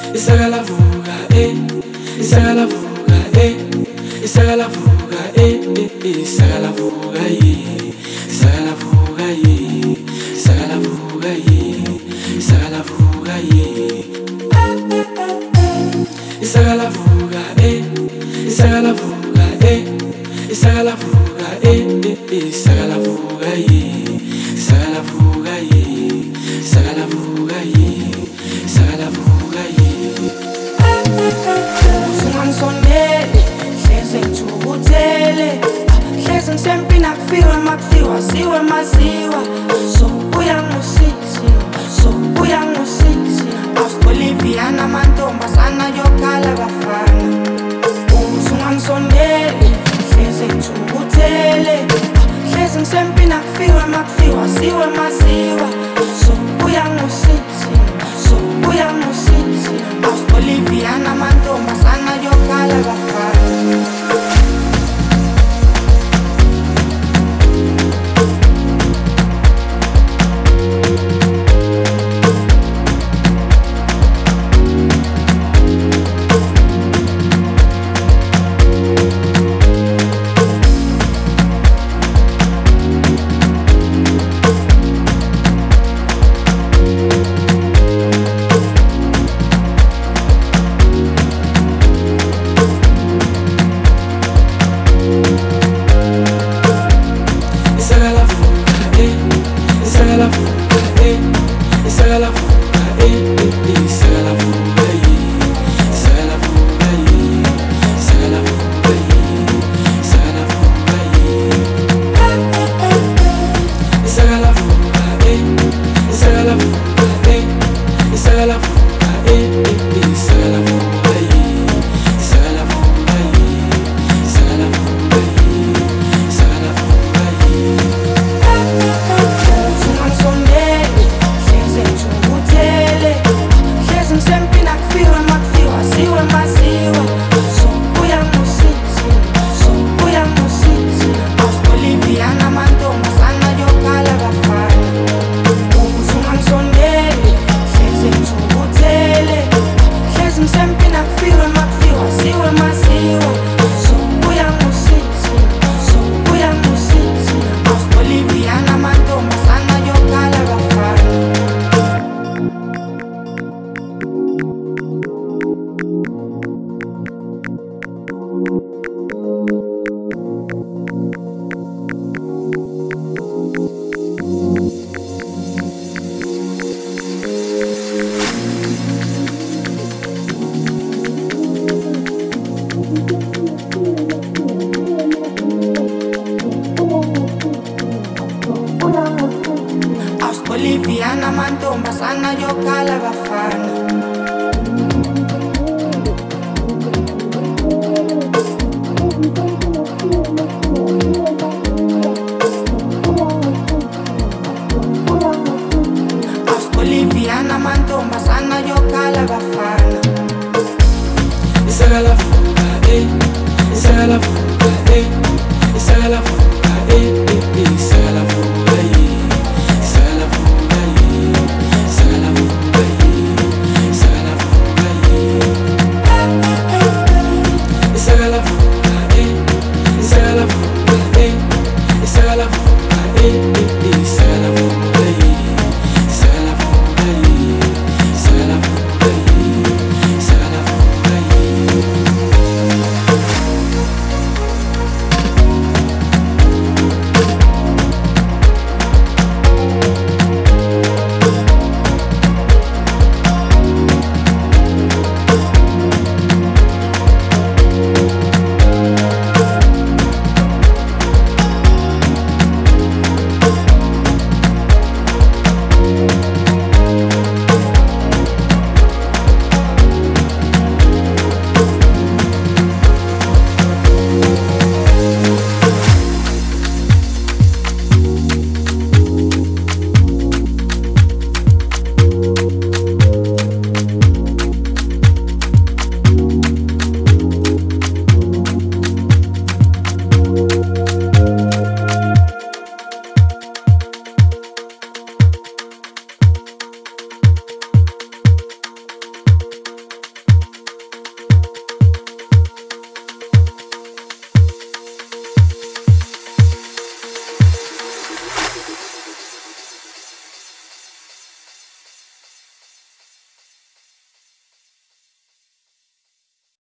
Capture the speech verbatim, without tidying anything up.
Isaga la fuga, eh. Isaga la fuga, eh. Isaga la fuga, eh. Isaga la fuga, eh. Isaga la fuga, eh. Isaga la fuga, eh. Isaga la fuga, eh. Isaga la fuga, eh. Isaga la fuga, eh. Isaga la fuga, eh. Isaga la fuga, eh. Isaga la fuga, eh. Isaga la fuga, eh. Isaga la fuga, eh. Ungangisondeli, hleze ngithukuthele, hleze ngisempini akufiwe makufiwa siwe maziwa. So uyangusisi, so uyangusisi. Aus-Bolivia namantombazana yokhala bafana. Ungangisondeli, hleze ngithukuthele, hleze ngisempini akufiwe makufiwa siwe maziwa. So uyangusisi, so uyangusisi. Aus-Bolivia namantombazana yokhala bafana. Isaga la fuga, eh. Isaga la fuga, eh. Isaga la fuga, eh. Isaga la fuga, eh. Isaga la fuga, eh. Isaga la fuga, eh. Isaga la fuga, eh. Isaga la fuga, eh. Isaga la fuga, eh. Isaga la fuga, eh. Isaga la fuga, eh. Isaga la fuga, eh. Isaga la fuga, eh. Isaga la fuga, eh. Ungangisondeli, hleze ngithukuthele, hleze ngisempini akufiwe makufiwa siwe maziwa. So uyangusisi, so uyangusisi. Aus-Bolivia namantombazana yokhala bafana. Ungangisondeli, hleze ngithukuthele, hleze ngisempini akufiwe makufiwa siwe maziwa. So uyangusisi, so uyangusisi. Aus-Bolivia namantombazana yokhala bafana. Aus-Bolivia namantombazana yokhala bafana. Aus-Bolivia namantombazana